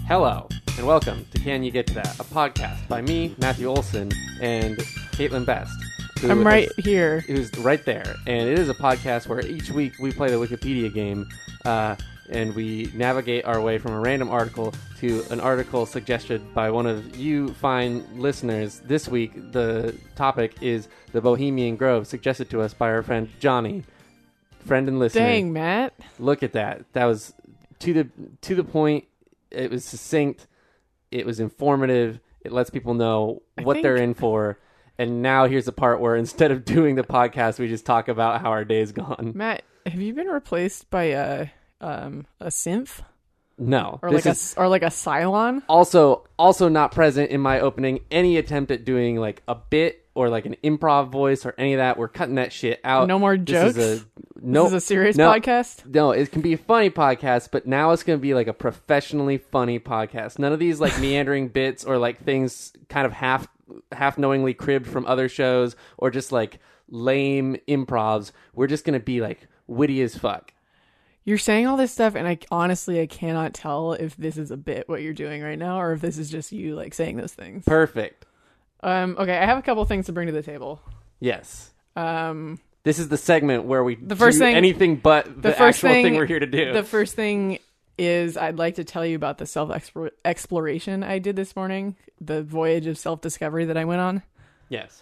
Hello, and welcome to Can You Get to That, a podcast by me, Matthew Olson, and Caitlin Best. I'm right here. Who's right there. And it is a podcast where each week we play the Wikipedia game, and we navigate our way from a random article to an article suggested by one of you fine listeners. This week, the topic is the Bohemian Grove, suggested to us by our friend Johnny, friend and listener. Dang, Matt. Look at that. That was to the point. It was succinct. It was informative. It lets people know what they're in for. And now here's the part where instead of doing the podcast, we just talk about how our day's gone. Matt, have you been replaced by a synth? No. Or like a Cylon? Also not present in my opening. Any attempt at doing like a bit or like an improv voice or any of that, we're cutting that shit out. No more jokes? This is a serious podcast? No, it can be a funny podcast, but now it's going to be like a professionally funny podcast. None of these like meandering bits or like things kind of half knowingly cribbed from other shows or just like lame improvs. We're just going to be like witty as fuck. You're saying all this stuff, and I honestly cannot tell if this is a bit what you're doing right now, or if this is just you like saying those things. Perfect. Okay, I have a couple things to bring to the table. Yes. This is the segment where we anything but the actual thing we're here to do. The first thing is I'd like to tell you about the self-exploration I did this morning, the voyage of self-discovery that I went on. Yes.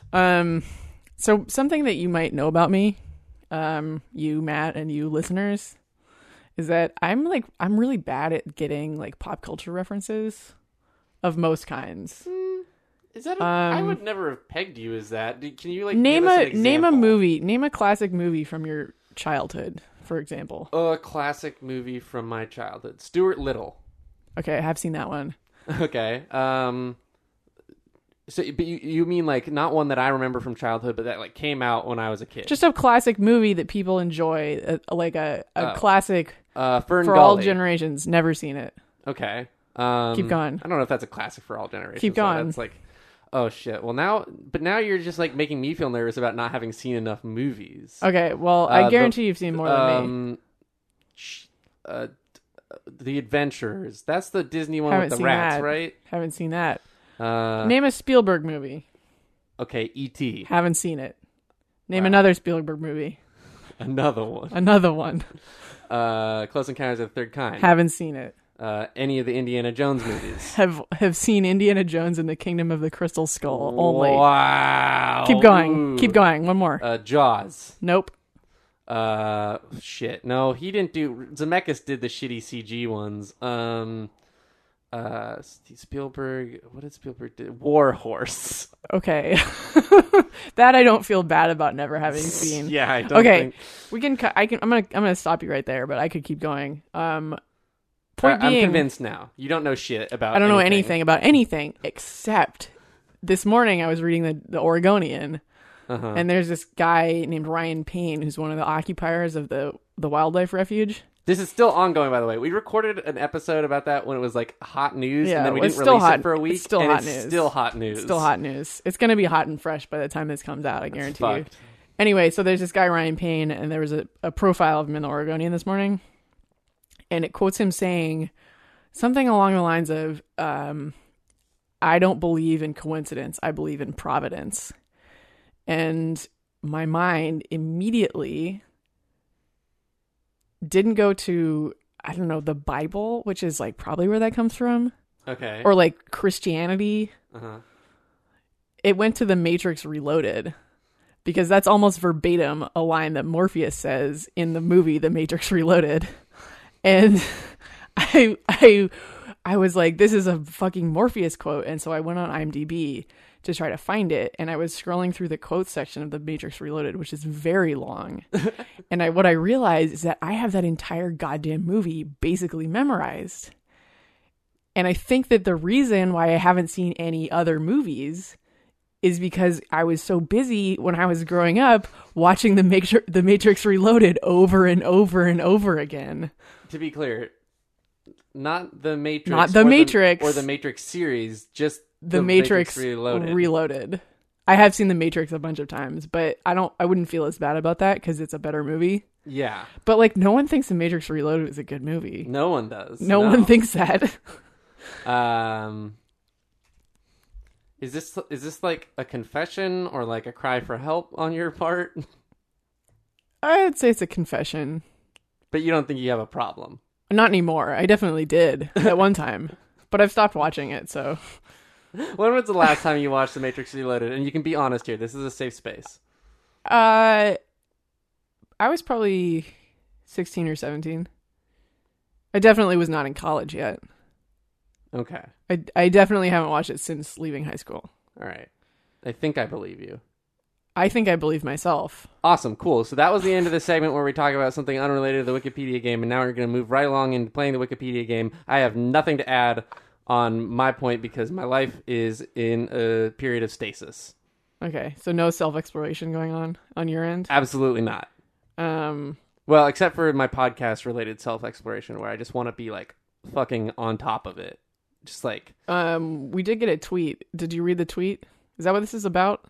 So something that you might know about me, you, Matt, and you listeners, is that I'm really bad at getting like pop culture references of most kinds. Is that I would never have pegged you as that. Can you like name give us an example? name a classic movie from your childhood, for example. A classic movie from my childhood. Stuart Little. Okay, I have seen that one. Okay. So, but you mean like not one that I remember from childhood, but that like came out when I was a kid. Just a classic movie that people enjoy, like a classic Fern for Gully. all generations. Never seen it. Okay. Keep going. I don't know if that's a classic for all generations. Keep going. That's like, oh shit. Well, now you're just like making me feel nervous about not having seen enough movies. Okay. Well, I guarantee you've seen more than me. The Adventurers. That's the Disney one Haven't with the seen rats, that. right? Haven't seen that. Name a Spielberg movie. Okay, E.T. Haven't seen it. Name another Spielberg movie. Another one. Close Encounters of the Third Kind. Haven't seen it. Any of the Indiana Jones movies. Have seen Indiana Jones and the Kingdom of the Crystal Skull only. Wow. Keep going. Ooh. Keep going. One more. Jaws. Nope. Shit. No, he didn't do. Zemeckis did the shitty CG ones. Spielberg. What did Spielberg do? War Horse. Okay. That I don't feel bad about never having seen. Yeah, I don't. Okay, think... we can. I'm gonna stop you right there, but I could keep going. Point I'm being, convinced now. You don't know shit about. I don't know anything about anything except this morning I was reading the Oregonian, and there's this guy named Ryan Payne who's one of the occupiers of the wildlife refuge. This is still ongoing, by the way. We recorded an episode about that when it was like hot news, and then we didn't release it for a week. It's still hot news. Still hot news. Still hot news. It's going to be hot and fresh by the time this comes out, I guarantee you. Fucked. Anyway, so there's this guy, Ryan Payne, and there was a profile of him in the Oregonian this morning, and it quotes him saying something along the lines of, I don't believe in coincidence. I believe in providence. And my mind immediately didn't go to, I don't know, the Bible, which is like probably where that comes from. Okay. Or like Christianity. Uh-huh. It went to The Matrix Reloaded, because that's almost verbatim a line that Morpheus says in the movie The Matrix Reloaded. And I was like, this is a fucking Morpheus quote. And so I went on IMDb to try to find it, and I was scrolling through the quotes section of The Matrix Reloaded, which is very long. And what I realized is that I have that entire goddamn movie basically memorized. And I think that the reason why I haven't seen any other movies is because I was so busy when I was growing up watching The Matrix Reloaded over and over and over again. To be clear, not The Matrix. Not The Matrix. Or the Matrix series, just The Matrix Reloaded. I have seen The Matrix a bunch of times, but I wouldn't feel as bad about that because it's a better movie. Yeah. But like, no one thinks The Matrix Reloaded is a good movie. No one does. No one thinks that. Is this like a confession or like a cry for help on your part? I'd say it's a confession. But you don't think you have a problem? Not anymore. I definitely did at one time, but I've stopped watching it. So, when was the last time you watched The Matrix Reloaded? And you can be honest here. This is a safe space. I was probably 16 or 17. I definitely was not in college yet. Okay. I definitely haven't watched it since leaving high school. All right. I think I believe you. I think I believe myself. Awesome. Cool. So that was the end of the segment where we talk about something unrelated to the Wikipedia game, and now we're going to move right along into playing the Wikipedia game. I have nothing to add on my point because my life is in a period of stasis. Okay, so no self-exploration going on your end? Absolutely not. Well, except for my podcast-related self-exploration where I just want to be, like, fucking on top of it. Just like... We did get a tweet. Did you read the tweet? Is that what this is about?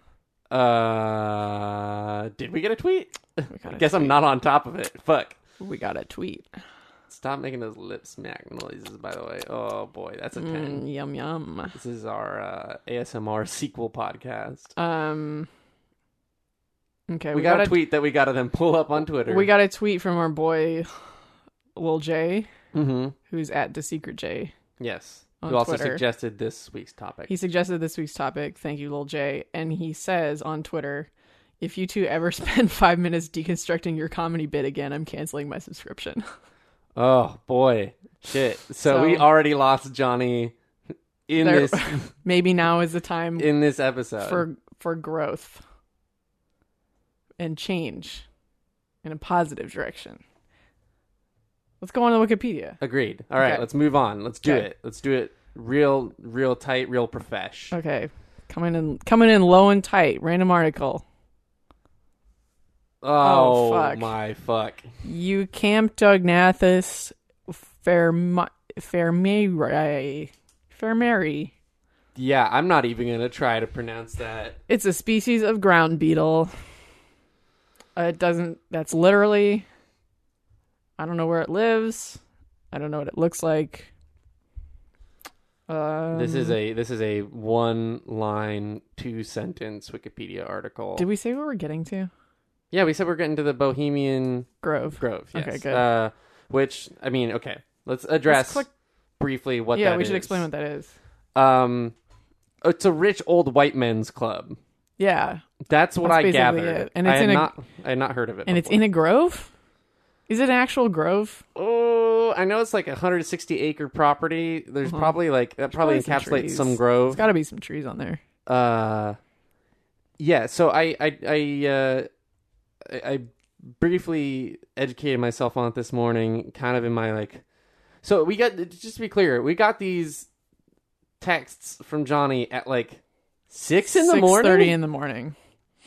Did we get a tweet? I guess I'm not on top of it. Fuck. We got a tweet. Stop making those lip smack noises, by the way. Oh, boy. That's a 10. Yum, yum. This is our ASMR sequel podcast. Okay. We got a tweet that we got to then pull up on Twitter. We got a tweet from our boy, Lil J, mm-hmm. who's at The Secret J. Yes. On who also Twitter. suggested this week's topic. He suggested this week's topic. Thank you, Lil J. And he says on Twitter, if you two ever spend 5 minutes deconstructing your comedy bit again, I'm canceling my subscription. Oh, boy. Shit. So we already lost Johnny in this... Maybe now is the time... in this episode. For growth. And change. In a positive direction. Let's go on to Wikipedia. Agreed. All right, let's move on. Let's do it. Let's do it real tight, real profesh. Okay. Coming in low and tight. Random article. Oh, fuck. My fuck. Eucamptognathus fermeri. Yeah, I'm not even going to try to pronounce that. It's a species of ground beetle. That's literally... I don't know where it lives. I don't know what it looks like. This is a 1-line, 2-sentence Wikipedia article. Did we say what we're getting to? Yeah, we said we're getting to the Bohemian Grove. Yes. Okay, good. Which, I mean, okay. Let's address briefly what that is. Yeah, we should explain what that is. It's a rich old white men's club. Yeah. That's what I gathered. It. And I had not heard of it and before. It's in a grove? Is it an actual grove? Oh, I know it's like a 160-acre property. There's probably that probably encapsulates some grove. There's got to be some trees on there. Yeah. So I briefly educated myself on it this morning, kind of in my So we got, just to be clear, we got these texts from Johnny at 6 in the morning. 6:30 in the morning.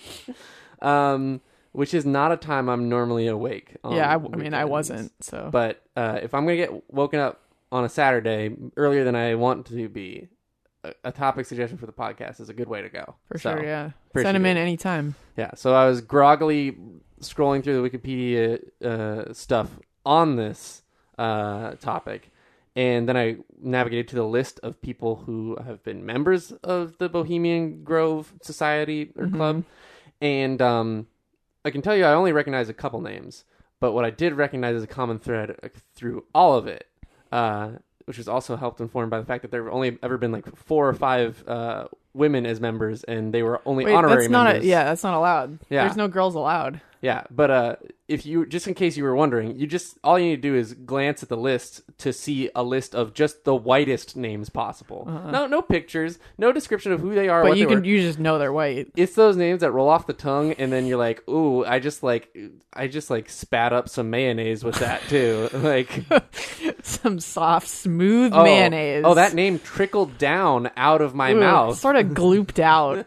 Which is not a time I'm normally awake. Yeah, I mean, I wasn't. So, but if I'm gonna get woken up on a Saturday earlier than I want to be, a topic suggestion for the podcast is a good way to go. For sure, yeah. Send them in anytime. Yeah. So I was groggily scrolling through the Wikipedia stuff on this topic, and then I navigated to the list of people who have been members of the Bohemian Grove Society or Club, and I can tell you I only recognize a couple names, but what I did recognize as a common thread through all of it, which was also helped informed by the fact that there have only ever been 4 or 5 women as members, and they were only honorary members. That's not allowed. Yeah. There's no girls allowed. Yeah, but if you, just in case you were wondering, all you need to do is glance at the list to see a list of just the whitest names possible. No pictures, no description of who they are. But you just know they're white. It's those names that roll off the tongue, and then you're like, ooh, I just spat up some mayonnaise with that too, some soft, smooth mayonnaise. Oh, that name trickled down out of my mouth, sort of glooped out.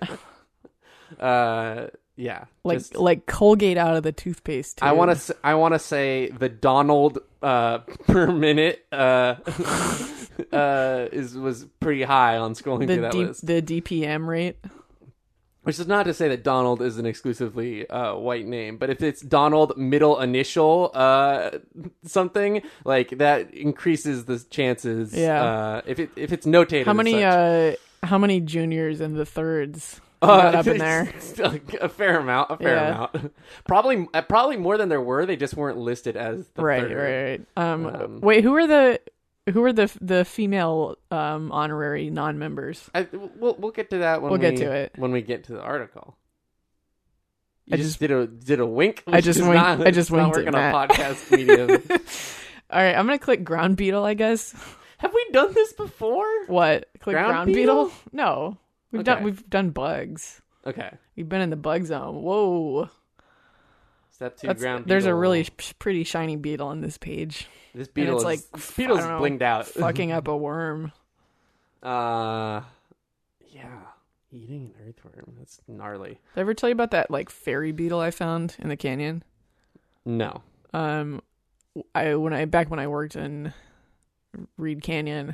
Yeah, like Colgate out of the toothpaste tube. I want to say the Donald per minute was pretty high on scrolling through that list. The DPM rate. Which is not to say that Donald is an exclusively white name, but if it's Donald middle initial something, like that increases the chances. Yeah. If it's notated. How many juniors and the thirds got up in there? A fair amount. Probably more than there were. They just weren't listed as the third. Right. Wait, who are the female honorary non-members? We'll get to that when when we get to the article. You just did a wink. I just winked. I just winked at Matt. On a podcast medium. All right, I'm gonna click ground beetle, I guess. Have we done this before? What? Click ground beetle? No, we've done bugs. Okay, we've been in the bug zone. Whoa. Step 2, ground beetle. There's a really pretty shiny beetle on this page. This beetle's beetle's blinged out, fucking up a worm. Yeah, eating an earthworm. That's gnarly. Did I ever tell you about that like fairy beetle I found in the canyon? No. When I worked in Reed Canyon,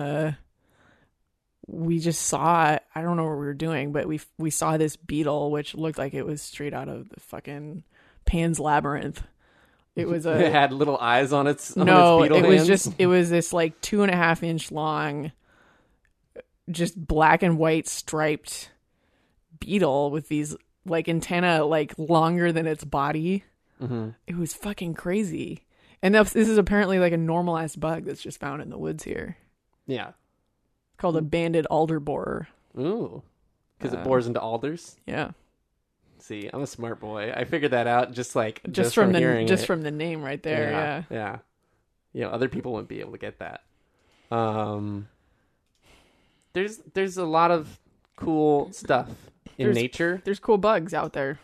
we just saw, I don't know what we were doing, but we saw this beetle which looked like it was straight out of the fucking Pan's Labyrinth. It was it had little eyes on its it was this like 2.5 inch long, just black and white striped beetle with these like antenna like longer than its body. Mm-hmm. It was fucking crazy. And this is apparently like a normal ass bug that's just found in the woods here. Yeah. Called a banded alder borer. Ooh. Because it bores into alders? Yeah. See, I'm a smart boy. I figured that out just from the name right there. Yeah. You know, other people wouldn't be able to get that. There's a lot of cool stuff in nature. There's cool bugs out there.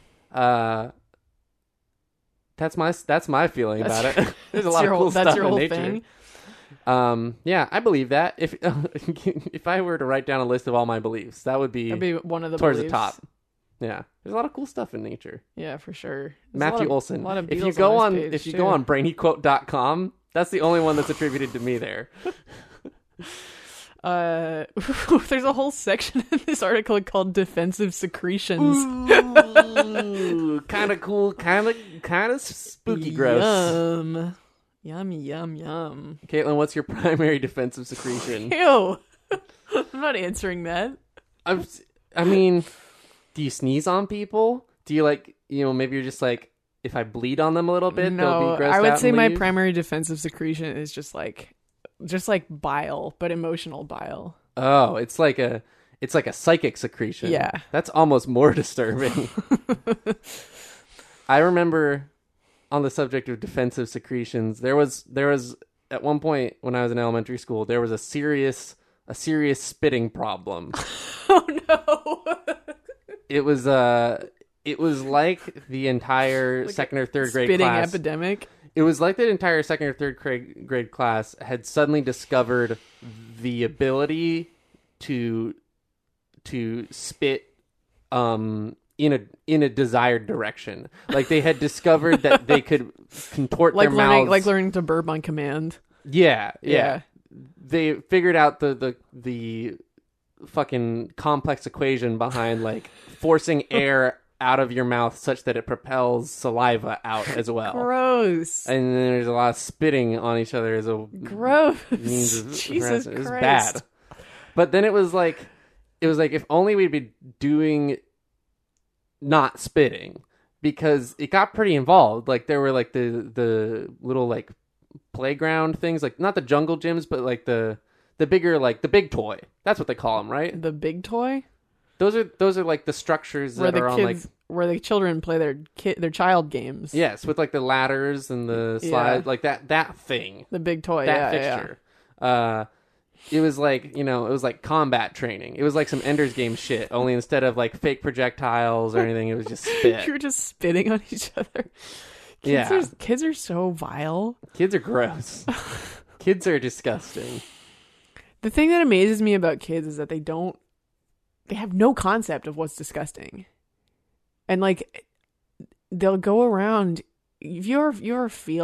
That's my feeling about it. There's a lot of cool stuff in nature. Thing? Yeah, I believe that. If I were to write down a list of all my beliefs, that'd be one of the towards beliefs. the top. Yeah, there's a lot of cool stuff in nature. Yeah, for sure. Matthew Olson. If you go on brainyquote.com, that's the only one that's attributed to me there. There's a whole section in this article called defensive secretions. Ooh, kind of cool, kind of spooky, gross. Yum, yum, yum. Caitlin, what's your primary defensive secretion? Ew. I'm not answering that. I mean, do you sneeze on people? Do you maybe you're just like, if I bleed on them a little bit, they'll be grossed out. I would say my primary defensive secretion is just like bile, but emotional bile. Oh, it's like a psychic secretion. Yeah. That's almost more disturbing. I remember on the subject of defensive secretions, there was at one point when I was in elementary school, there was a serious spitting problem. Oh no. It was like the entire like second or third grade spitting class. Epidemic. It was like the entire second or third grade class had suddenly discovered the ability to spit in a desired direction. Like they had discovered that they could contort their mouths, like learning to burp on command. Yeah. They figured out the fucking complex equation behind like forcing air out of your mouth such that it propels saliva out as well. Gross. And then there's a lot of spitting on each other as a gross means of Jesus Christ. It was bad. But then it was like if only we'd be doing not spitting, because it got pretty involved. Like there were like the little like playground things, like not the jungle gyms, but like the bigger, like the big toy. That's what they call them, right? The big toy? Those are like the structures that are on like where the children play their child games. Yes, with like the ladders and the slides, like that thing. The big toy, that fixture. Yeah. It was like, it was like combat training. It was like some Ender's Game shit, only instead of like fake projectiles or anything, it was just spit. You were just spitting on each other. Kids are so vile. Kids are gross. Kids are disgusting. The thing that amazes me about kids is that they have no concept of what's disgusting. And like they'll go around, if you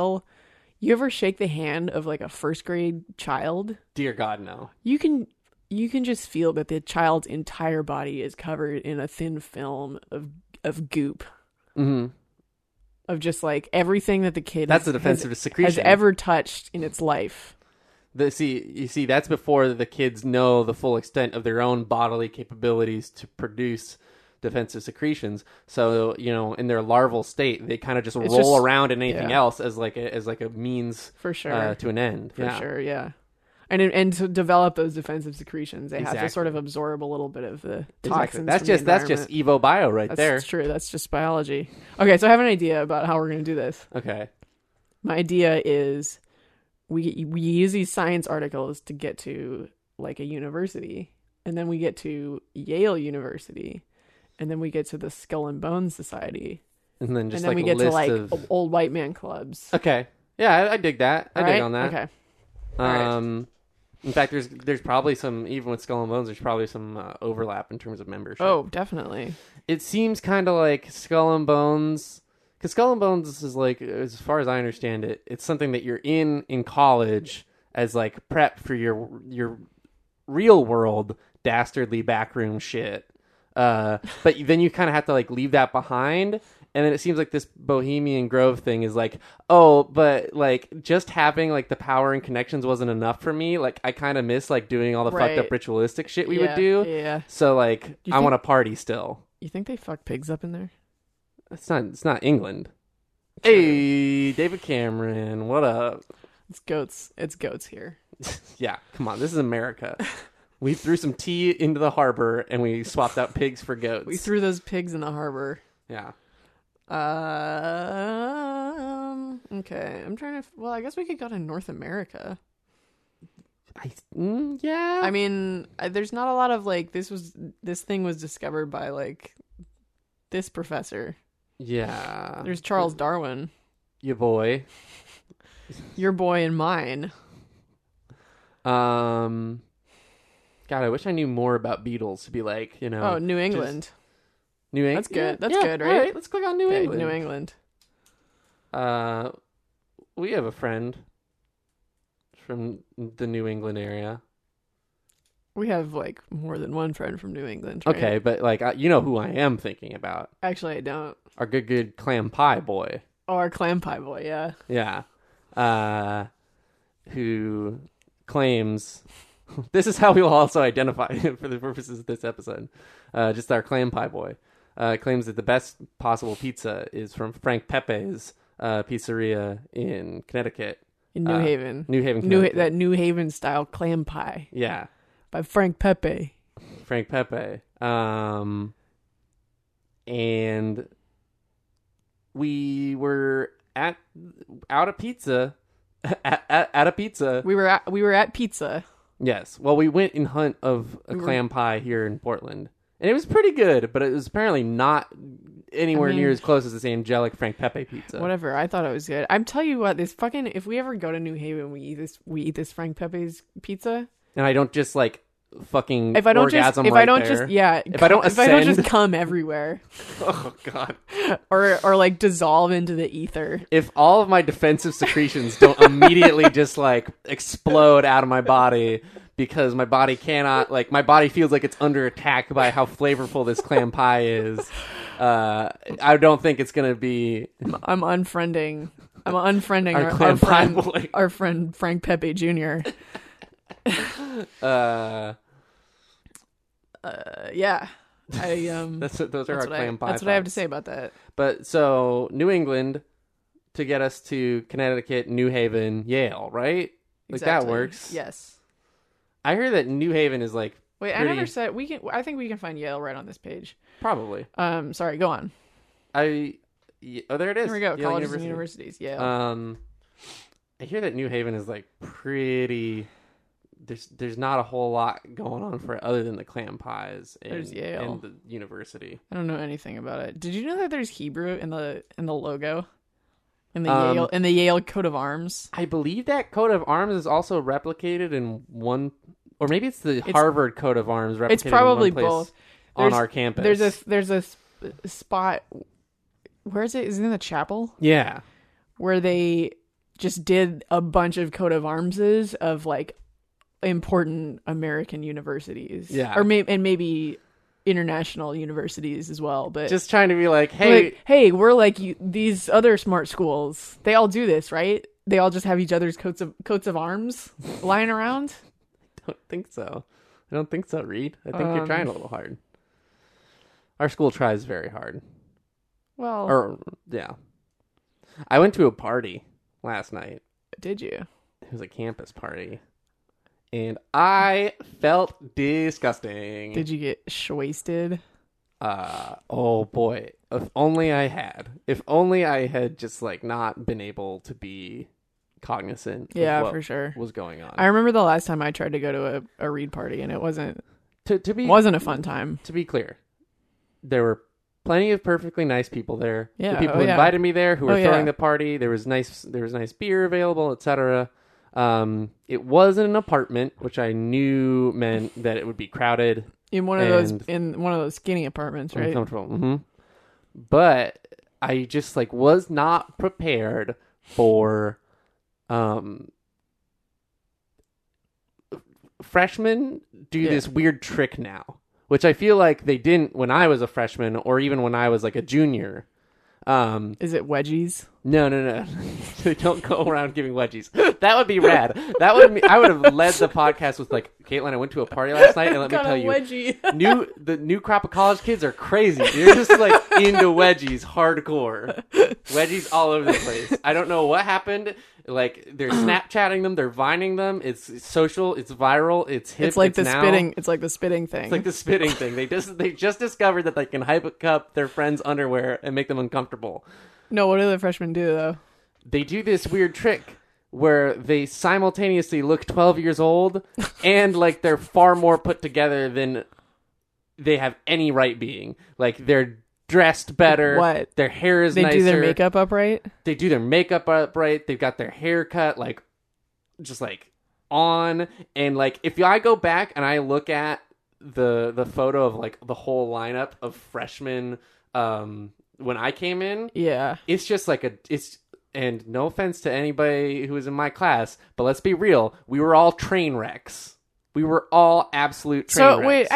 ever shake the hand of like a first grade child? Dear God, no. You you can just feel that the child's entire body is covered in a thin film of goop. Mm-hmm. Of just like everything that the kid That's a defensive secretion. has ever touched in its life. You see, that's before the kids know the full extent of their own bodily capabilities to produce defensive secretions. So, in their larval state, they kind of just roll around in anything else as like a means for sure to an end. For sure, yeah. And to develop those defensive secretions, they have to sort of absorb a little bit of the toxins. That's just Evo Bio there. That's true. That's just biology. Okay, so I have an idea about how we're going to do this. Okay. My idea is we use these science articles to get to like a university, and then we get to Yale University, and then we get to the Skull and Bones Society, and then we get to like old white man clubs. Okay. Yeah, I dig that. I dig on that. Okay. In fact, there's probably some, even with Skull and Bones, there's probably some overlap in terms of membership. Oh, definitely. It seems kind of like Skull and Bones, because Skull and Bones is like, as far as I understand it, it's something that you're in college as like prep for your real world dastardly backroom shit. But then you kind of have to like leave that behind. And then it seems like this Bohemian Grove thing is like, oh, but like just having like the power and connections wasn't enough for me. Like I kind of miss like doing all the fucked up ritualistic shit we would do. Yeah. So like I want to party still. You think they fuck pigs up in there? It's not England. True. Hey, David Cameron, what up? It's goats. It's goats here. Yeah, come on. This is America. We threw some tea into the harbor and we swapped out pigs for goats. We threw those pigs in the harbor. Yeah. Okay. I'm trying to. Well, I guess we could go to North America. Yeah. I mean, there's not a lot of like. This thing was discovered by like this professor. Yeah. There's Charles Darwin. Your boy. Your boy and mine. God, I wish I knew more about beetles to be like, Oh, New England. New England. That's good. That's good, right? All right, let's click on New England. New England. We have a friend from the New England area. We have like more than one friend from New England. Right? Okay, but like you know who I am thinking about. Actually, I don't. Our good clam pie boy. Oh, our clam pie boy, yeah. Yeah. Who claims this is how we will also identify him for the purposes of this episode. Just our clam pie boy. Claims that the best possible pizza is from Frank Pepe's pizzeria in Connecticut. In New Haven. New Haven, Connecticut. That New Haven style clam pie. Yeah. By Frank Pepe. Frank Pepe. And we were at a pizza. At a pizza. We were at pizza. Yes. Well, we went in hunt of a clam pie here in Portland. And it was pretty good, but it was apparently not anywhere near as close as this angelic Frank Pepe pizza. Whatever. I thought it was good. I'm telling you what, if we ever go to New Haven, we eat this Frank Pepe's pizza. And I don't just like fucking if I don't orgasm just, right if I don't there. just yeah if I don't just come everywhere. Oh god. or like dissolve into the ether. If all of my defensive secretions don't immediately just like explode out of my body because my body cannot, like my body feels like it's under attack by how flavorful this clam pie is. I don't think it's gonna be. I'm unfriending our friend Frank Pepe Jr. Yeah. Those are our clam pie. That's what I have to say about that. But so New England to get us to Connecticut, New Haven, Yale, right? Like exactly. That works. Yes. I heard that New Haven is like. Wait, I never said we can. I think we can find Yale right on this page. Probably. Sorry, go on. Oh, there it is. Here we go. Yale Colleges and universities. Yale. I hear that New Haven is like pretty. There's not a whole lot going on for it other than the clam pies and the university. I don't know anything about it. Did you know that there's Hebrew in the logo? In the Yale coat of arms? I believe that coat of arms is also replicated in one, or maybe it's the Harvard coat of arms replicated. It's probably in one place both. On our campus. There's a spot. Where is it? Is it in the chapel? Yeah. Where they just did a bunch of coat of armses of like important American universities. Yeah. Or maybe international universities as well. But just trying to be like, hey, we're like these other smart schools. They all do this, right? They all just have each other's coats of arms lying around. I don't think so, Reed. I think you're trying a little hard. Our school tries very hard. Well, yeah. I went to a party last night. Did you? It was a campus party. And I felt disgusting. Did you get wasted? Oh boy. If only I had. If only I had just like not been able to be cognizant of what for sure was going on. I remember the last time I tried to go to a Reed party and it wasn't a fun time. To be clear, there were plenty of perfectly nice people there. Yeah, the people who invited me there, who were throwing the party. There was nice beer available, etc. It was in an apartment, which I knew meant that it would be crowded in one of those skinny apartments, right? Uncomfortable. Mm-hmm. But I just like was not prepared for freshmen do this weird trick now, which I feel like they didn't when I was a freshman or even when I was like a junior. Is it wedgies? No. They don't go around giving wedgies. That would be rad. I would have led the podcast with like, Caitlin, I went to a party last night and let me tell you, the new crop of college kids are crazy. They're just like into wedgies, hardcore. Wedgies all over the place. I don't know what happened. Like they're Snapchatting them, they're Vining them. It's social, it's viral, it's hip. It's like the spitting. It's like the spitting thing. It's like the spitting thing. They just discovered that they can hype up their friends' underwear and make them uncomfortable. No, what do the freshmen do though? They do this weird trick where they simultaneously look 12 years old and like they're far more put together than they have any right being. Like they're dressed better. What? Their hair is nicer. They do their makeup upright? They do their makeup upright. They've got their hair cut like just like on. And like if I go back and I look at the photo of like the whole lineup of freshmen when I came in, yeah, it's just like and no offense to anybody who was in my class, but let's be real, we were all train wrecks. We were all absolute train wrecks.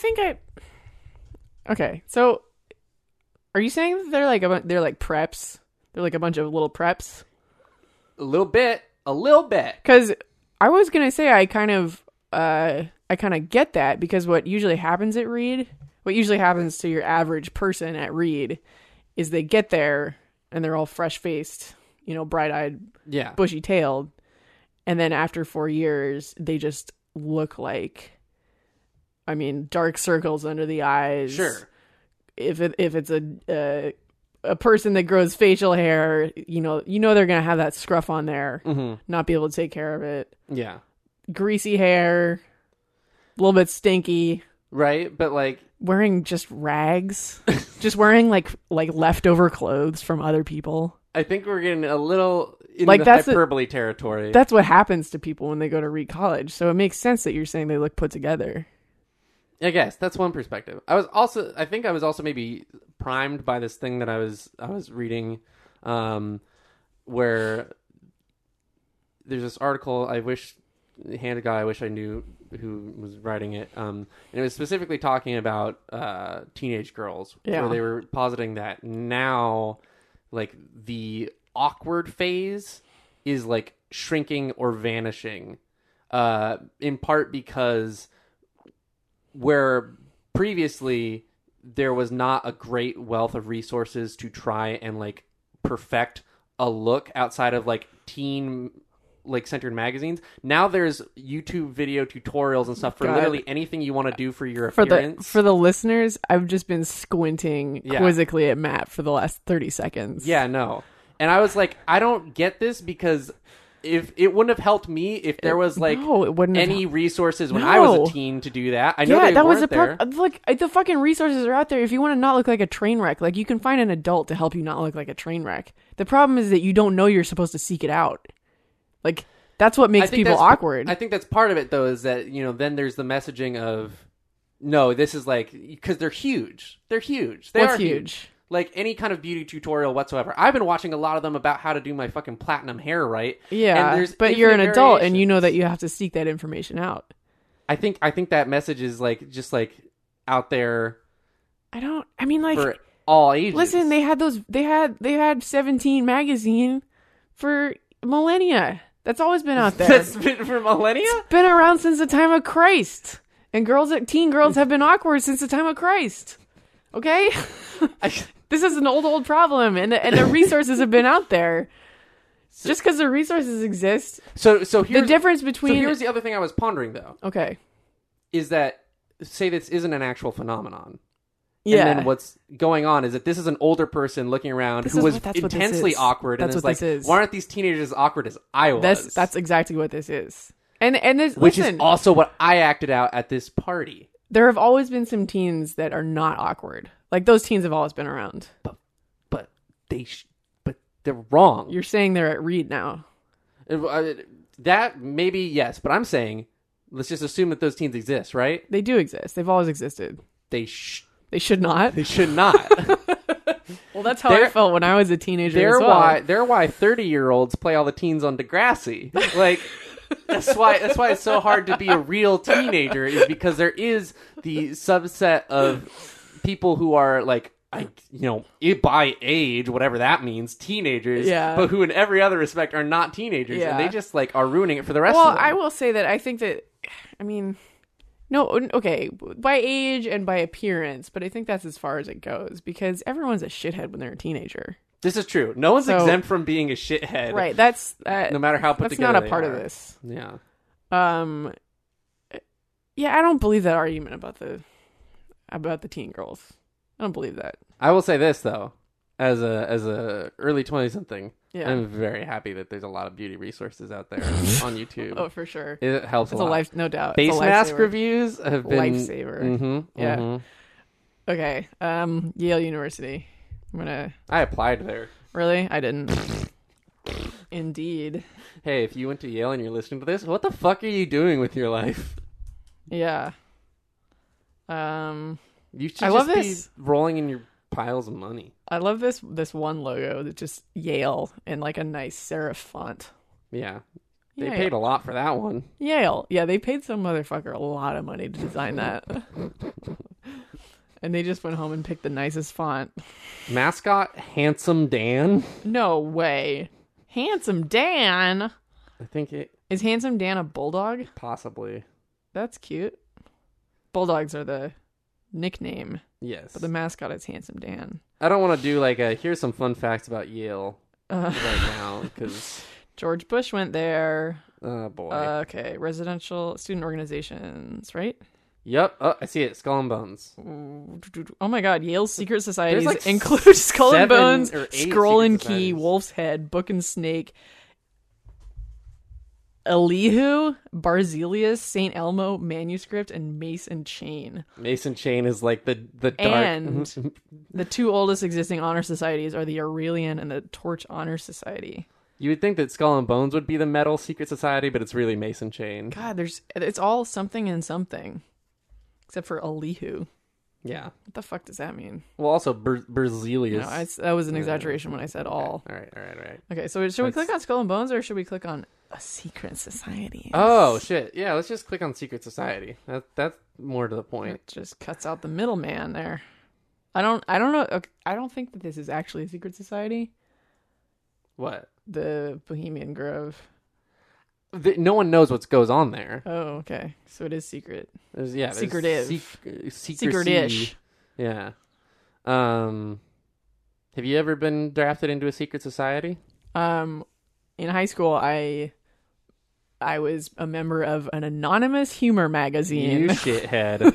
Okay, so are you saying that they're like preps? They're like a bunch of little preps? A little bit. Because I was gonna say I kind of get that, because what usually happens at Reed, what usually happens to your average person at Reed, is they get there and they're all fresh faced, bright-eyed, bushy-tailed, and then after 4 years they just look like, dark circles under the eyes. Sure. If it's a person that grows facial hair, they're gonna have that scruff on there, not be able to take care of it. Yeah. Greasy hair, a little bit stinky. Right, but like wearing just rags, just wearing like leftover clothes from other people. I think we're getting a little in the hyperbole territory. That's what happens to people when they go to Reed College. So it makes sense that you're saying they look put together. I guess that's one perspective. I think I was also maybe primed by this thing that I was reading, where there's this article I wish I knew who was writing it. And it was specifically talking about teenage girls. Yeah. Where they were positing that now, like, the awkward phase is, like, shrinking or vanishing. In part because where previously there was not a great wealth of resources to try and, like, perfect a look outside of, like, teen centered magazines. Now there's YouTube video tutorials and stuff for literally anything you want to do for your appearance. For the listeners, I've just been squinting quizzically at Matt for the last 30 seconds. Yeah, no. And I was like, I don't get this, because if it wouldn't have helped me if there was any resources when I was a teen to do that. I know that was there. Look, the fucking resources are out there. If you want to not look like a train wreck, like, you can find an adult to help you not look like a train wreck. The problem is that you don't know you're supposed to seek it out. Like, that's what makes people awkward. I think that's part of it, though, is that, then there's the messaging of, no, this is like, because they're huge. They're huge. They are huge. like any kind of beauty tutorial whatsoever. I've been watching a lot of them about how to do my fucking platinum hair right. Yeah, but you're an adult and you know that you have to seek that information out. I think that message is like just like out there. For all ages. Listen, they had 17 magazine for millennia. That's always been out there. That's been for millennia? It's been around since the time of Christ. And teen girls have been awkward since the time of Christ. Okay? This is an old problem, and the resources have been out there. Just because the resources exist. So here's the difference between. So here's the other thing I was pondering, though. Okay. Is that, say this isn't an actual phenomenon. Yeah. And then what's going on is that this is an older person looking around who was intensely awkward, and is like, why aren't these teenagers as awkward as I was? That's exactly what this is. And this, which is also what I acted out at this party. There have always been some teens that are not awkward. Like, those teens have always been around. But they're wrong. You're saying they're at Reed now. That maybe, yes, but I'm saying, let's just assume that those teens exist, right? They do exist. They've always existed. They should not. They should not. Well, that's how I felt when I was a teenager as well. They're why 30-year-olds play all the teens on Degrassi. Like, that's why it's so hard to be a real teenager, is because there is the subset of people who are like, by age, whatever that means, teenagers, but who in every other respect are not teenagers, and they just like are ruining it for the rest of them. Well, I will say that I think that, no, okay, by age and by appearance, but I think that's as far as it goes, because everyone's a shithead when they're a teenager. This is true. No one's exempt from being a shithead. Right, that's... no matter how put together that's not a part of this. Yeah. Yeah, I don't believe that argument about the teen girls. I don't believe that. I will say this, though. As a early 20-something, yeah. I'm very happy that there's a lot of beauty resources out there on YouTube. Oh, for sure. It helps a lot. No doubt. Face mask reviews have been... Lifesaver. Mm-hmm, yeah. Mm-hmm. Okay. Yale University. I applied there. Really? I didn't. Indeed. Hey, if you went to Yale and you're listening to this, what the fuck are you doing with your life? Yeah. You should be rolling in your piles of money. I love this one logo that's just Yale in like a nice serif font. Yeah. They paid a lot for that one. Yale. Yeah, they paid some motherfucker a lot of money to design that. And they just went home and picked the nicest font. Mascot, Handsome Dan? No way. Handsome Dan? I think it... Is Handsome Dan a bulldog? Possibly. That's cute. Bulldogs are the nickname. Yes. But the mascot is Handsome Dan. I don't want to do like here's some fun facts about Yale right now, because... George Bush went there. Oh, boy. Okay. Residential student organizations, right? Yep. Oh, I see it. Skull and Bones. Oh my god. Yale's secret societies include Skull and Bones, Scroll and Key, Wolf's Head, Book and Snake, Elihu, Barzilius, St. Elmo, Manuscript, and Mace and Chain. Mace and Chain is like the dark... And the two oldest existing honor societies are the Aurelian and the Torch Honor Society. You would think that Skull and Bones would be the metal secret society, but it's really Mace and Chain. God, it's all something and something. Except for Elihu. Yeah. What the fuck does that mean? Well, also Berzelius. No, that was an exaggeration when I said all. Okay. All right. Okay, so should we click on Skull and Bones, or should we click on a secret society? Oh, shit. Yeah, let's just click on secret society. That's more to the point. It just cuts out the middleman there. I don't know. Okay, I don't think that this is actually a secret society. What? The Bohemian Grove. No one knows what goes on there. Oh, okay. So it is secret. There's secretive. Secret-ish. Yeah. Have you ever been drafted into a secret society? In high school, I was a member of an anonymous humor magazine. You shithead.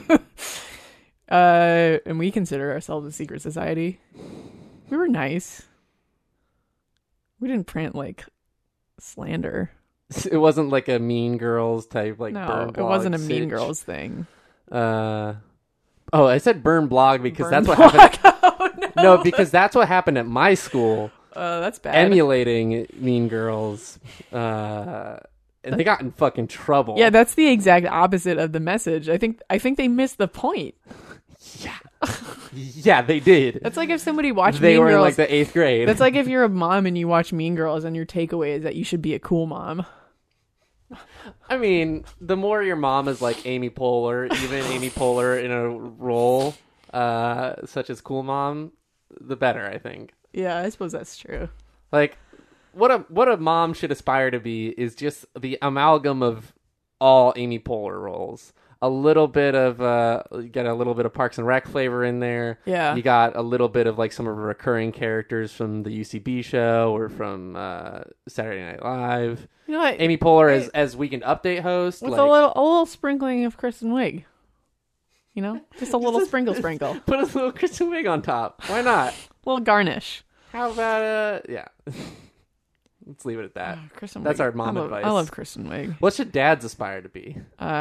And we consider ourselves a secret society. We were nice. We didn't print like slander. It wasn't like a Mean Girls type, like no, burn blog. It wasn't a Mean Girls thing. I said burn blog because burn that's blog. what happened. Oh, no. No, because that's what happened at my school. That's bad. Emulating Mean Girls. And they got in fucking trouble. Yeah, that's the exact opposite of the message. I think they missed the point. Yeah. Yeah, they did. That's like if somebody watched They Mean were in Girls. like the 8th grade. That's like if you're a mom and you watch Mean Girls and your takeaway is that you should be a cool mom. I mean, the more your mom is like Amy Poehler, even Amy Poehler in a role such as Cool Mom, the better, I think. Yeah, I suppose that's true. Like, what a mom should aspire to be is just the amalgam of all Amy Poehler roles. A little bit of you got a little bit of Parks and Rec flavor in there. Yeah. You got a little bit of like some of the recurring characters from the UCB show or from Saturday Night Live. You know what? Amy Poehler as Weekend Update host With like, a little sprinkling of Kristen Wiig. You know? Just a little sprinkle. put a little Kristen Wiig on top. Why not? Little garnish. How about yeah. Let's leave it at that. Kristen That's Wiig. our mom advice. I love Kristen Wiig. What should dads aspire to be?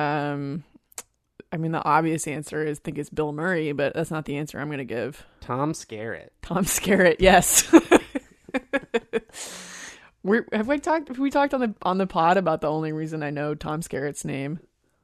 I mean, the obvious answer is think it's Bill Murray, but that's not the answer I'm going to give. Tom Skerritt. Tom Skerritt, yes. Have we talked on the pod about the only reason I know Tom Skerritt's name?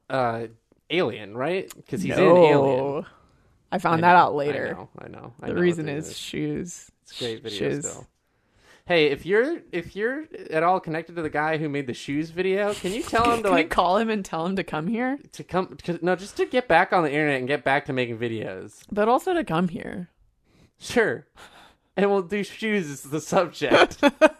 Alien, right? Because he's No. in Alien. I found that out later. I know. The reason is shoes. It's a great video Shoes. still. Hey, if you're at all connected to the guy who made the shoes video, can you tell him to Can you call him and tell him to come here? just to get back on the internet and get back to making videos. But also to come here. Sure. And we'll do shoes as the subject.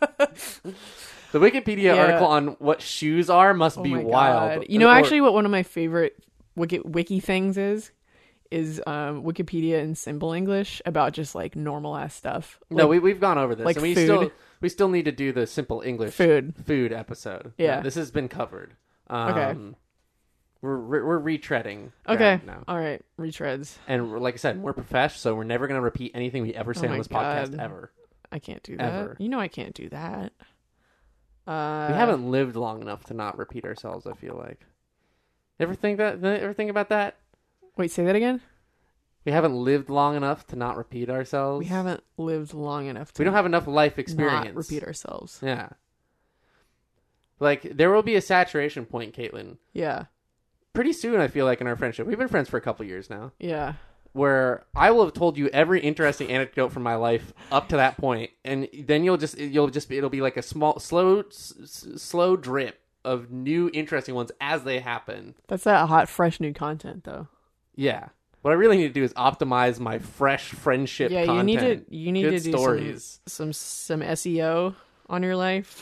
The Wikipedia article on what shoes are must be my wild. God. You know, actually, what one of my favorite wiki things is Wikipedia in simple English about just like normal ass stuff. Like, no, we've gone over this, like and food. we still need to do the simple English food episode. Yeah. No, this has been covered. Okay. We're retreading. Okay. Now. All right. Retreads. And like I said, we're profesh, so we're never going to repeat anything we ever say on this podcast ever. I can't do that. Ever. You know I can't do that. We haven't lived long enough to not repeat ourselves, I feel like. Ever think about that? Wait, say that again? We haven't lived long enough to not repeat ourselves. We haven't lived long enough to We don't have enough life experience. not repeat ourselves. Yeah. Like, there will be a saturation point, Caitlin. Yeah. Pretty soon, I feel like, in our friendship. We've been friends for a couple years now. Yeah. Where I will have told you every interesting anecdote from my life up to that point, and then it'll be like a slow drip of new interesting ones as they happen. That's that hot, fresh new content, though. Yeah. What I really need to do is optimize my fresh friendship Yeah, content. you need Good to do stories. some SEO on your life.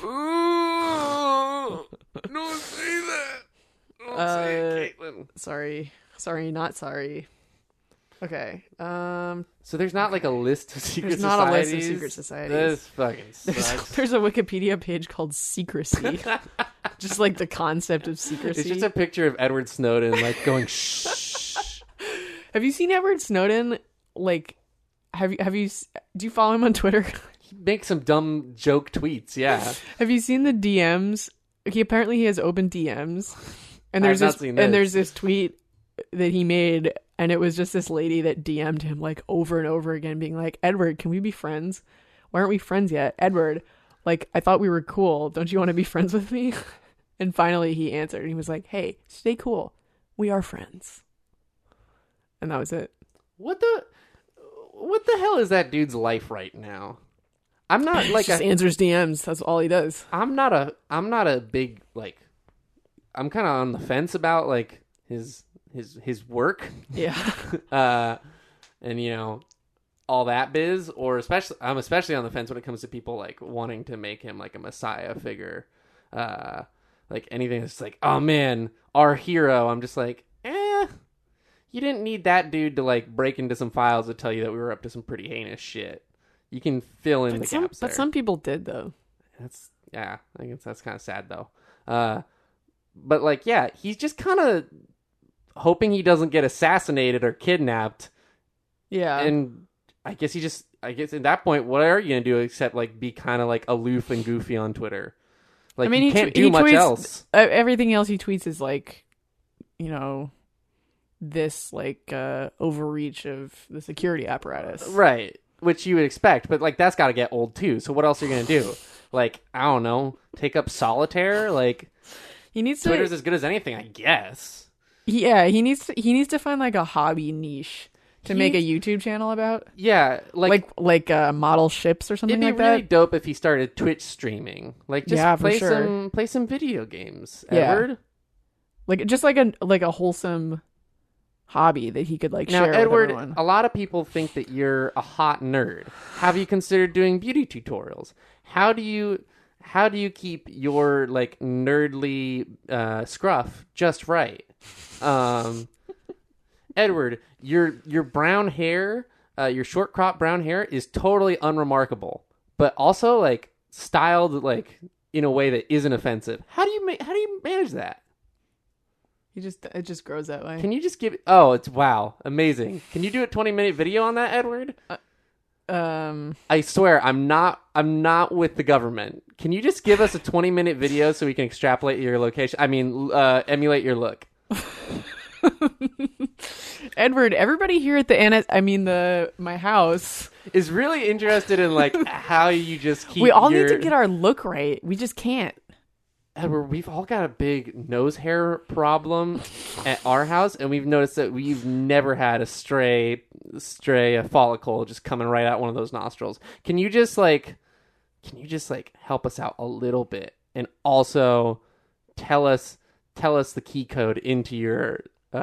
Ooh, don't say that. Don't say it, Caitlin. Sorry, not sorry. Okay. So there's not like a list of secret There's societies? not a list of secret societies. This fucking sucks. There's a Wikipedia page called Secrecy. Just like the concept of secrecy. It's just a picture of Edward Snowden like going shh. Have you seen Edward Snowden? Like, do you follow him on Twitter? He makes some dumb joke tweets, yeah. Have you seen the DMs? He has open DMs. And there's I've not seen this. and there's this tweet that he made, and it was just this lady that DM'd him like over and over again, being like, Edward, can we be friends? Why aren't we friends yet? Edward, like, I thought we were cool. Don't you want to be friends with me? And finally he answered, and he was like, hey, stay cool. We are friends. And that was it. What the hell is that dude's life right now? I'm not like Just answers DMs. That's all he does. I'm not a big like I'm kind of on the fence about like his work. Yeah. And you know all that biz, or I'm especially on the fence when it comes to people like wanting to make him like a messiah figure. Like anything that's like, oh man, our hero. I'm just like, you didn't need that dude to like break into some files to tell you that we were up to some pretty heinous shit. You can fill in the gaps there. But some people did, though. I guess that's kind of sad though. But like, yeah, he's just kind of hoping he doesn't get assassinated or kidnapped. Yeah. And I guess at that point, what are you going to do except like be kind of like aloof and goofy on Twitter? Like, I mean, you can't do much else. Everything else he tweets is like, you know, this like overreach of the security apparatus. Right. Which you would expect, but like that's got to get old too. So what else are you going to do? Like, I don't know, take up solitaire? Like, Twitter's as good as anything, I guess. Yeah, he needs to find like a hobby niche to make a YouTube channel about? Yeah, like model ships or something it'd be like really that. dope if he started Twitch streaming. Like, just Yeah, for play sure. some video games, Yeah. Edward. Like just like a wholesome hobby that he could like Now, share with Edward, everyone. a lot of people think that you're a hot nerd. Have you considered doing beauty tutorials? How do you keep your like nerdly scruff just right? Edward, your brown hair, your short crop brown hair is totally unremarkable, but also like styled like in a way that isn't offensive. How do you manage that? It just grows that way. Can you just give? Oh, it's wow, amazing. Can you do a 20-minute video on that, Edward? I swear, I'm not with the government. Can you just give us a 20-minute video so we can extrapolate your location? I mean, emulate your look. Edward, everybody here at my house is really interested in like how you just keep. We all need to get our look right. We just can't. Edward, we've all got a big nose hair problem at our house, and we've noticed that we've never had a stray follicle just coming right out one of those nostrils. Can you just help us out a little bit, and also tell us the key code into your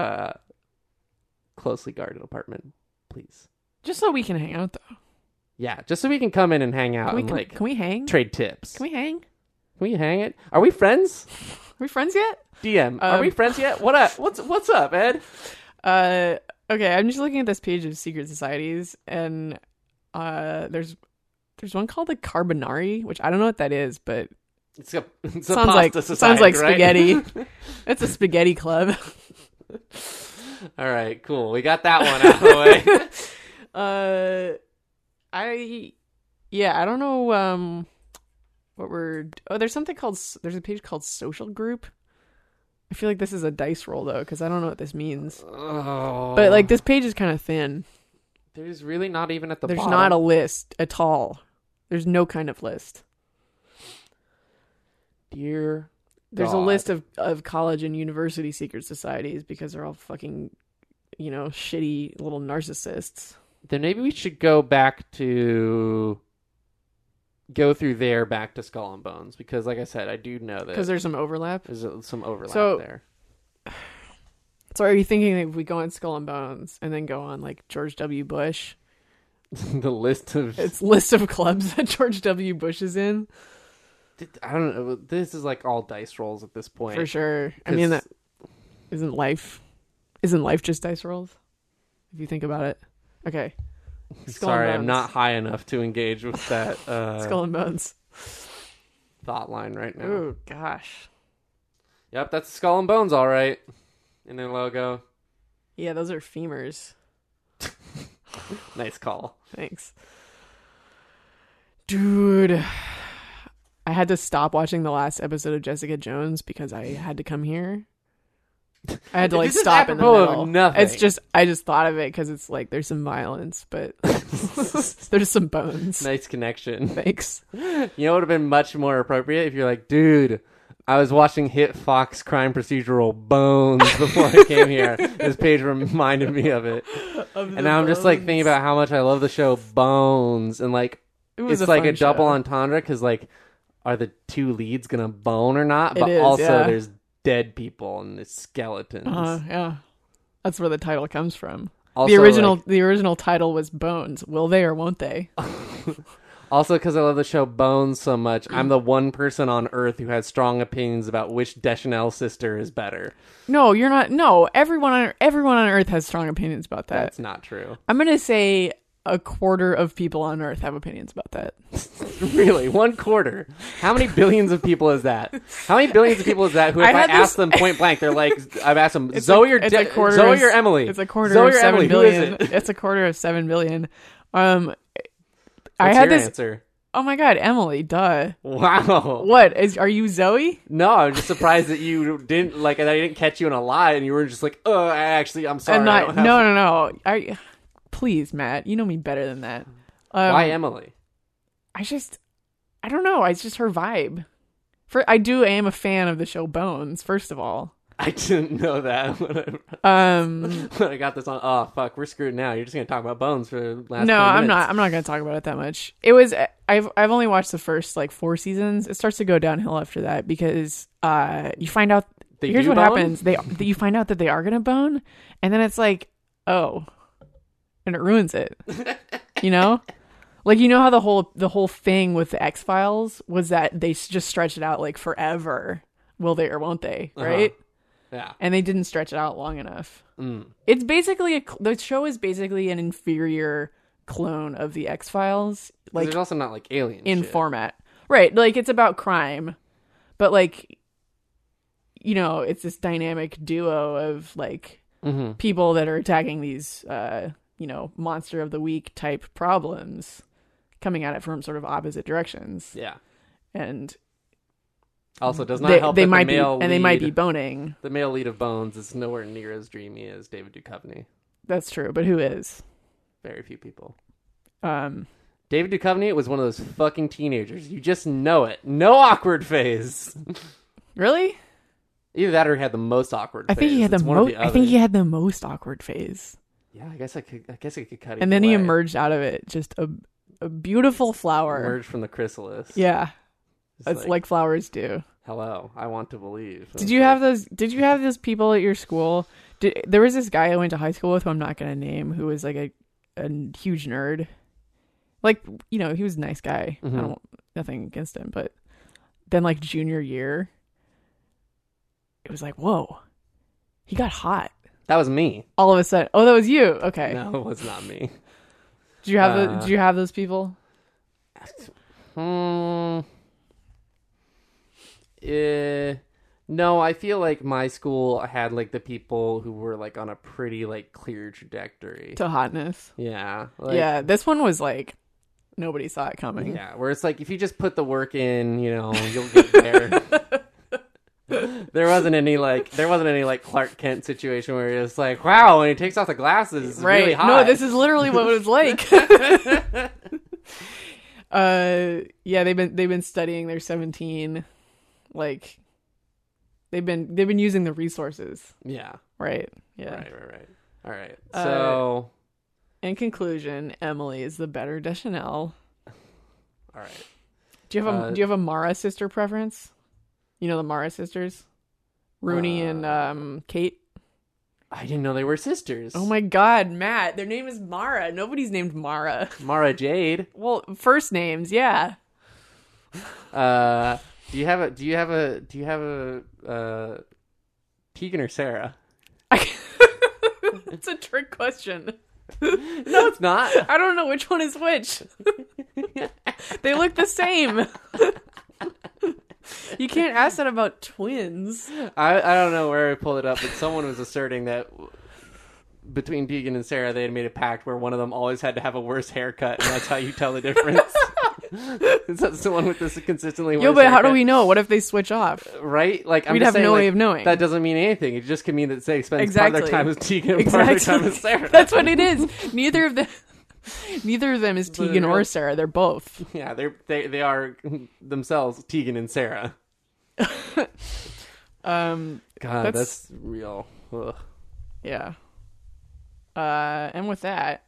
closely guarded apartment, please? Just so we can hang out, though. Yeah, just so we can come in and hang out can we hang? Trade tips. Can we hang? Can we hang it? Are we friends? Are we friends yet? DM, are we friends yet? What up? What's up, Ed? Okay, I'm just looking at this page of secret societies, and there's one called the Carbonari, which I don't know what that is, but it's a pasta society, sounds like right? spaghetti. It's a spaghetti club. All right, cool. We got that one out of the way. I don't know there's a page called Social Group. I feel like this is a dice roll though, because I don't know what this means. Oh. But like this page is kind of thin. There's really not even at the bottom. There's not a list at all. There's no kind of list. Dear There's God. a list of college and university secret societies because they're all fucking, shitty little narcissists. Then maybe we should go through there back to Skull and Bones, because like I said, I do know that because there's some overlap. There's some overlap there. So are you thinking that if we go on Skull and Bones and then go on like George W. Bush, the list of clubs that George W. Bush is in? I don't know. This is like all dice rolls at this point. For sure. I mean, that isn't life just dice rolls? If you think about it. Okay. Sorry, I'm not high enough to engage with that Skull and Bones thought line right now. Oh gosh. Yep, that's Skull and Bones, all right. In their logo. Yeah, those are femurs. Nice call. Thanks. Dude, I had to stop watching the last episode of Jessica Jones because I had to come here. I had to like stop in the middle. Of nothing. It's just I just thought of it because it's like there's some violence, but there's some bones. Nice connection. Thanks. You know what would have been much more appropriate if you're like, dude, I was watching hit Fox crime procedural Bones before I came here. This page reminded me of it. And now I'm just like thinking about how much I love the show Bones, and like it's like a double entendre because like, are the two leads gonna bone or not? But also there's dead people and the skeletons. Yeah, that's where the title comes from. Also, the original title was Bones. Will they or won't they? Also, because I love the show Bones so much, I'm the one person on Earth who has strong opinions about which Deschanel sister is better. No, you're not. No, everyone on Earth has strong opinions about that. That's not true. I'm gonna say a quarter of people on Earth have opinions about that. Really? 1/4? How many billions of people is that? How many billions of people is that who, if I ask them point blank, they're like, I've asked them, Zoe or Emily? It's a quarter Zoe of or 7 Emily? billion. Who is it? It's a quarter of 7 billion. What's I had your this answer? Oh my god, Emily, duh. Wow. Are you Zoe? No, I'm just surprised that you didn't, that I didn't catch you in a lie and you were just like, I'm sorry. No. Please, Matt, you know me better than that. Why Emily? I don't know. It's just her vibe. I am a fan of the show Bones, first of all. I didn't know that when I got this on. Oh fuck, we're screwed now. You're just gonna talk about Bones for the last. No, 20 I'm minutes. not. I'm not going to talk about it that much. It was. I've only watched the first like 4 seasons. It starts to go downhill after that because you find out. Here's what happens. You find out that they are going to bone, and then it's like, oh, and it ruins it. You know, like you know how the whole thing with the X-Files was that they just stretched it out like forever. Will they or won't they? Right. Yeah. And they didn't stretch it out long enough. It's basically the show is basically an inferior clone of the X-Files. Like there's also not like alien in shit. format. Right. Like it's about crime, but like, you know, it's this dynamic duo of like people that are attacking these, you know, monster of the week type problems coming at it from sort of opposite directions. Yeah. And also does not help. They might be, and they might be boning. The male lead of Bones is nowhere near as dreamy as David Duchovny. That's true, but who is? Very few people. David Duchovny was one of those fucking teenagers. You just know it. No awkward phase. Really? Either that or he had the most awkward phase. I think he had I think he had the most awkward phase. Yeah, I guess I could cut it. And then he emerged out of it, just a beautiful flower. Emerged from the chrysalis. Yeah. It's like flowers do. Hello, I want to believe. Did you have those people at your school? There was this guy I went to high school with who I'm not going to name, who was like a huge nerd. Like, you know, he was a nice guy. Nothing against him, but then like junior year, it was like, whoa, he got hot. That was me. All of a sudden. Oh, that was you. Okay. No, it was not me. Did you have those people? No, I feel like my school had like the people who were like on a pretty like clear trajectory to hotness. Yeah. Yeah, this one was like nobody saw it coming. Yeah, where it's like if you just put the work in, you know, you'll get there. There wasn't any like Clark Kent situation where it's like, wow, when he takes off the glasses, it's really hot. No, this is literally what it was like. Yeah, they've been studying. They're 17. Like they've been using the resources. Yeah. Right. Yeah. Right. All right. So in conclusion, Emily is the better Deschanel. All right. Do you have a Mara sister preference? You know the Mara sisters? Rooney and Kate? I didn't know they were sisters. Oh my god, Matt. Their name is Mara. Nobody's named Mara. Mara Jade. Well, first names, yeah. Do you have a Tegan or Sarah? It's a trick question. No, it's not. I don't know which one is which. They look the same. You can't ask that about twins. I don't know where I pulled it up, but someone was asserting that between Tegan and Sarah, they had made a pact where one of them always had to have a worse haircut, and that's how you tell the difference. That's the one with this consistently worse but haircut. how do we know? What if they switch off? Right? Like we'd have no way of knowing. That doesn't mean anything. It just can mean that they spend part of their time with Tegan and part of their time with Sarah. That's what it is. Neither of them is Tegan or Sarah. They're both. Yeah, they are themselves Tegan and Sarah. God, that's real. Ugh. Yeah. And with that,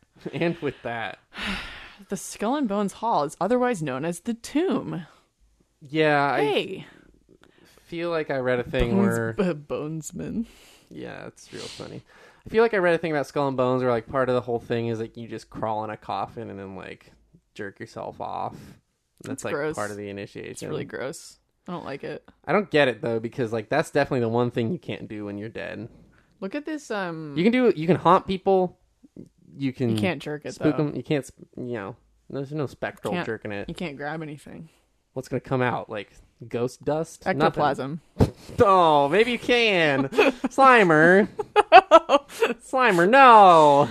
the Skull and Bones Hall is otherwise known as the Tomb. Yeah, hey. I feel like I read a thing where Bonesman. Yeah, it's real funny. I feel like I read a thing about Skull and Bones where like part of the whole thing is like you just crawl in a coffin and then like jerk yourself off. That's like gross. Part of the initiation. It's really gross. I don't like it. I don't get it though, because like that's definitely the one thing you can't do when you're dead. Look at this. You can haunt people. You can't jerk it spook though. them. You can't. You know, there's no spectral jerking it. You can't grab anything. What's gonna come out? Like ghost dust? Ectoplasm. Oh, maybe you can. Slimer. Slimer, no.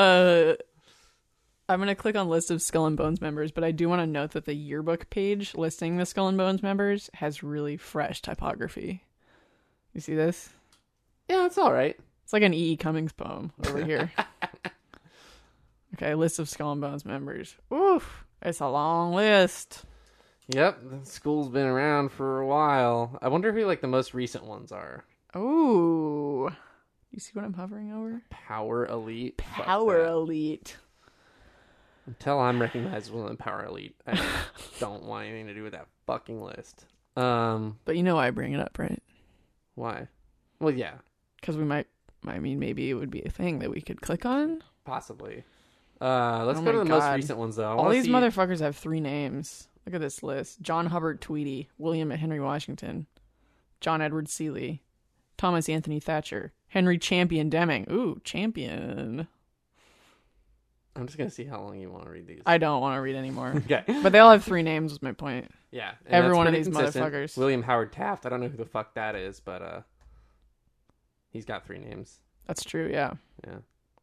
I'm going to click on list of Skull and Bones members, but I do want to note that the yearbook page listing the Skull and Bones members has really fresh typography. You see this? Yeah, it's all right. It's like an E.E. Cummings poem over here. Okay, list of Skull and Bones members. Oof, it's a long list. Yep, the school's been around for a while. I wonder who like the most recent ones are. Oh, you see what I'm hovering over? Power Elite. Fuck Power that. Elite. Until I'm recognizable in Power Elite, I don't want anything to do with that fucking list. But you know why I bring it up, right? Why? Well, yeah, Because we might. I mean, maybe it would be a thing that we could click on. possibly. Let's Oh go to my the most God. recent ones, though. All these motherfuckers have 3 names. Look at this list: John Hubbard Tweedy, William Henry Washington, John Edward Seeley, Thomas Anthony Thatcher, Henry Champion Deming. Ooh, Champion. I'm just gonna see how long you want to read these. I don't want to read anymore. Okay. But they all have 3 names, was my point. Yeah. and Every that's one of pretty these consistent. motherfuckers. William Howard Taft. I don't know who the fuck that is, but he's got 3 names. That's true, yeah. Yeah.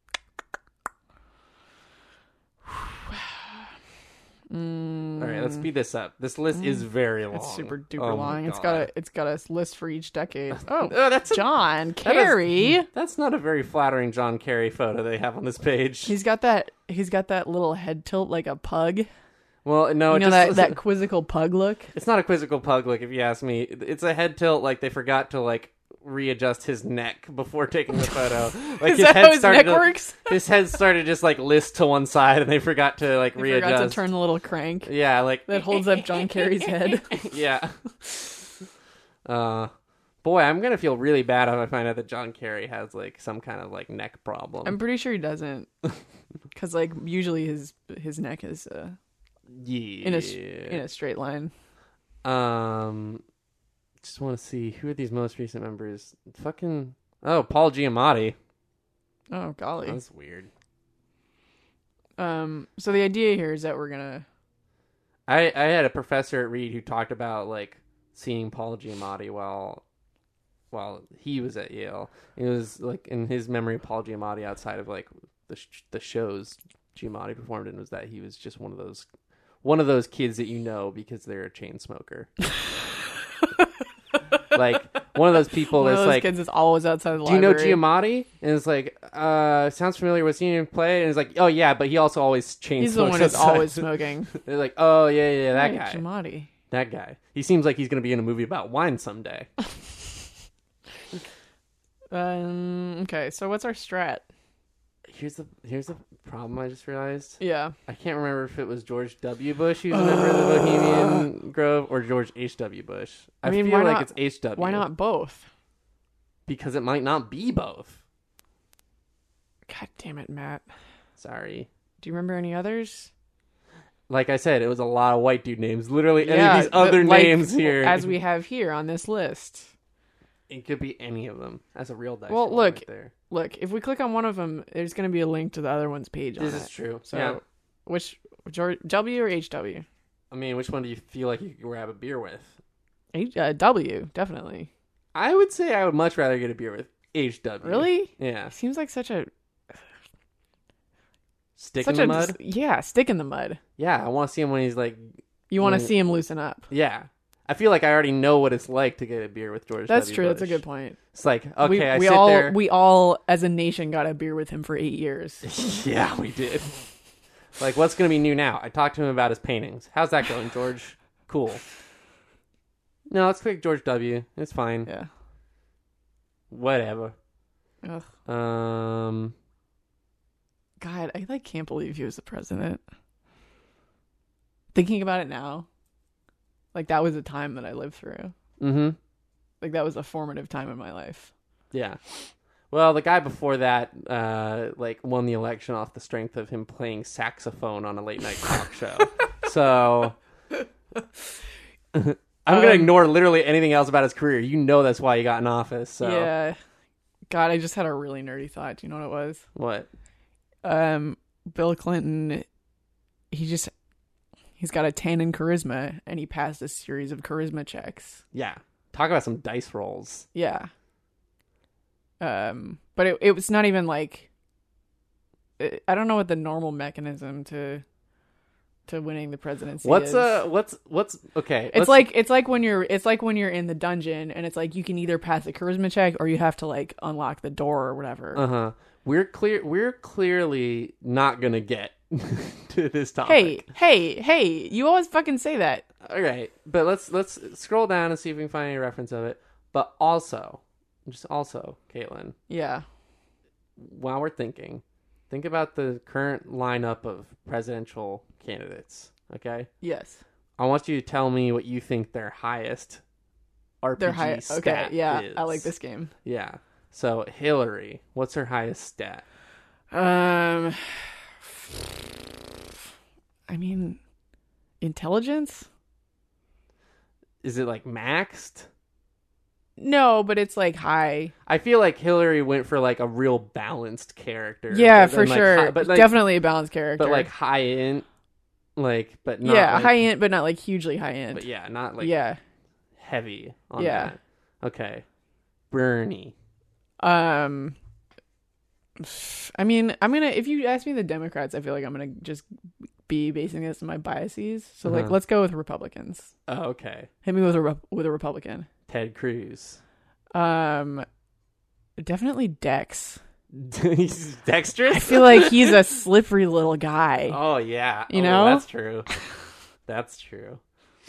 All right, let's speed this up. This list is very long. It's super duper Oh my long. God. It's got a list for each decade. Oh, that's John Kerry. That's not a very flattering John Kerry photo they have on this page. He's got that little head tilt like a pug. Well, no, You know that quizzical pug look? it's not a quizzical pug look, if you ask me. It's a head tilt like they forgot to like readjust his neck before taking the photo. Like Is that how his neck to, works? his head started just like list to one side, and they forgot to like They readjust. forgot to turn the little crank Yeah, like that holds up John Kerry's head. yeah. Boy, I'm gonna feel really bad if I find out that John Kerry has like some kind of like neck problem. I'm pretty sure he doesn't, because like usually his neck is yeah. in a straight line. Just want to see who are these most recent members. Fucking Paul Giamatti. Oh golly. That's weird. So the idea here is that we're gonna. I had a professor at Reed who talked about like seeing Paul Giamatti while he was at Yale. It was like in his memory, Paul Giamatti outside of like the shows Giamatti performed in was that he was just one of those kids that you know because they're a chain smoker. Like one of those people One of that's those like, kids is always outside the do you know library. Giamatti? And it's like, sounds familiar. Was he in play? And it's like, oh yeah, but he also always chain He's the smokes one that's outside. always smoking. They're like, oh yeah, that Hey, guy. Giamatti. That guy. He seems like he's going to be in a movie about wine someday. Okay, so what's our strat? Here's the problem I just realized. Yeah. I can't remember if it was George W. Bush who's a member of the Bohemian Grove or George H.W. Bush. I mean, feel why like not- it's H.W. Why not both? Because it might not be both. God damn it, Matt. Sorry. Do you remember any others? Like I said, it was a lot of white dude names. Literally any of these other like, names here. as we have here on this list. It could be any of them. That's a real dice Well, roll look, right there. Look, if we click on one of them, there's going to be a link to the other one's page. This on is it. true. So, Yeah. which George, W or HW? I mean, which one do you feel like you could grab a beer with? W, definitely. I would say I would much rather get a beer with HW. Really? Yeah. Seems like such a Stick in the mud? Yeah, stick in the mud. Yeah, I want to see him when he's like... You want to Mm. see him loosen up. Yeah. I feel like I already know what it's like to get a beer with George That's W. true. That's a Bush. good point. It's like, okay, I we sit all there... we all as a nation got a beer with him for 8 years. Yeah, we did. Like, what's going to be new now? I talked to him about his paintings. How's that going, George? Cool. No, let's click George W. It's fine. Yeah. Whatever. Ugh. God, I can't believe he was the president. Thinking about it now, like that was a time that I lived through. Mm-hmm. Like that was a formative time in my life. Yeah. Well, the guy before that, won the election off the strength of him playing saxophone on a late night talk show. So I'm gonna ignore literally anything else about his career. You know that's why he got in office. So Yeah. God, I just had a really nerdy thought. Do you know what it was? what? Bill Clinton, he's got a 10 in charisma, and he passed a series of charisma checks. Yeah. Talk about some dice rolls. Yeah. But it was not even like, I don't know what the normal mechanism to winning the presidency is. What's okay? It's like when you're in the dungeon, and it's like you can either pass a charisma check or you have to like unlock the door or whatever. Uh-huh. We're clearly not gonna get to this topic. Hey, you always fucking say that. All right, but let's scroll down and see if we can find any reference of it. But also, just also, Caitlin, Yeah. while we're thinking, think about the current lineup of presidential candidates. Okay, Yes. I want you to tell me what you think their highest RPG They're high. stat Okay. Yeah. is. I like this game. Yeah. So Hillary, what's her highest stat? I mean, intelligence? Is it like maxed? No, but it's like high. I feel like Hillary went for like a real balanced character. Yeah, But for then, like, sure. but like, Definitely a balanced character. but like high end, like but not yeah, like, high end, but not like hugely high end. But yeah, not like yeah. heavy on Yeah. that. Okay, Bernie. I mean, I'm gonna. If you ask me the Democrats, I feel like I'm gonna just be basing this on my biases. So like, let's go with Republicans. Oh, okay. Hit me with a Republican. Ted Cruz. Definitely Dex. He's dexterous. I feel like he's a slippery little guy. Oh yeah, You know? That's true. That's true.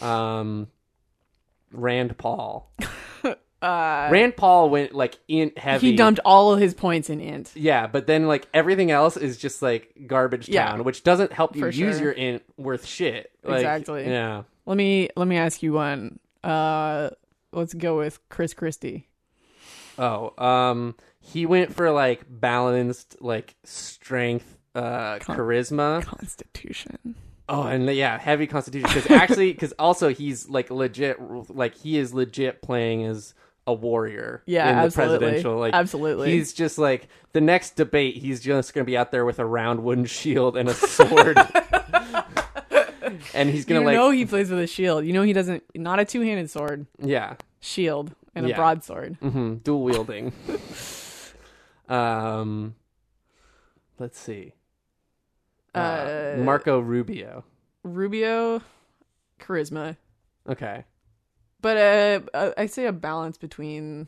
Rand Paul. Rand Paul went like in heavy. He dumped all of his points in int. Yeah, but then like everything else is just like garbage Yeah. town, which doesn't help you For use sure. your int worth shit. Like, Exactly. Yeah. Let me ask you one. Let's go with Chris Christie. Oh, he went for like balanced, like strength, charisma. Constitution. Oh, and yeah, heavy constitution. Because also he's like legit, like he is legit playing as a warrior. Yeah, in the absolutely. presidential. Like, Absolutely. He's just like the next debate. He's just gonna be out there with a round wooden shield and a sword, and he's gonna You like, know he plays with a shield. You know he doesn't. Not a two-handed sword. yeah, Shield and a Yeah. broadsword. dual wielding. Let's see. Marco Rubio. Rubio, charisma. Okay. But I say a balance between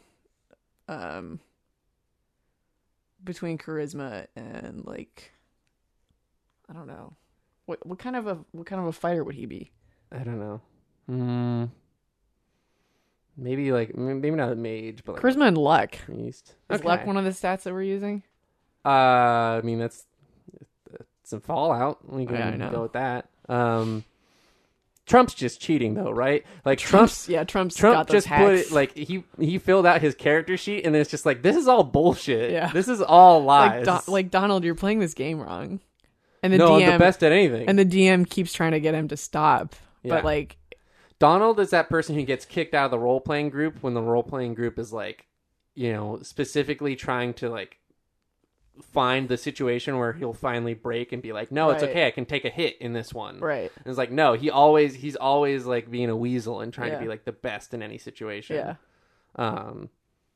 charisma and like, I don't know. What kind of a fighter would he be? I don't know. Maybe not a mage, but like Charisma and luck. priest. Is luck one of the stats that we're using? I mean that's some Fallout. We can I know. go with that. Trump's just cheating though, right? Like Trump Trump got those just put hacks. it like he filled out his character sheet and then it's just like this is all bullshit. Yeah. This is all lies. like Donald, you're playing this game wrong. And the no, DM I'm the best at anything. and the DM keeps trying to get him to stop. Yeah. But like, Donald is that person who gets kicked out of the role playing group when the role playing group is like, specifically trying to like find the situation where he'll finally break and be like, no, it's Right. okay, I can take a hit in this one. right. And it's like, no, he's always like being a weasel and trying to Yeah. be like the best in any situation. Yeah. Um,